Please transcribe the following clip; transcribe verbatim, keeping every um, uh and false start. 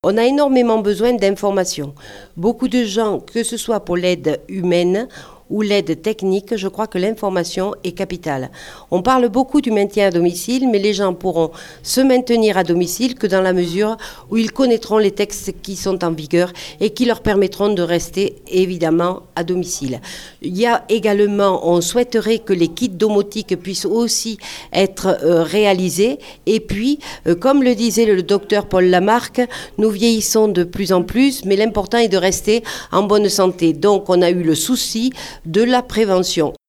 On a énormément besoin d'informations. Beaucoup de gens, que ce soit pour l'aide humaine ou l'aide technique, je crois que l'information est capitale. On parle beaucoup du maintien à domicile, mais les gens pourront se maintenir à domicile que dans la mesure où ils connaîtront les textes qui sont en vigueur et qui leur permettront de rester évidemment à domicile. Il y a également, on souhaiterait que les kits domotiques puissent aussi être euh, réalisés. Et puis, euh, comme le disait le docteur Paul Lamarck, nous vieillissons de plus en plus, mais l'important est de rester en bonne santé. Donc, on a eu le souci de la prévention.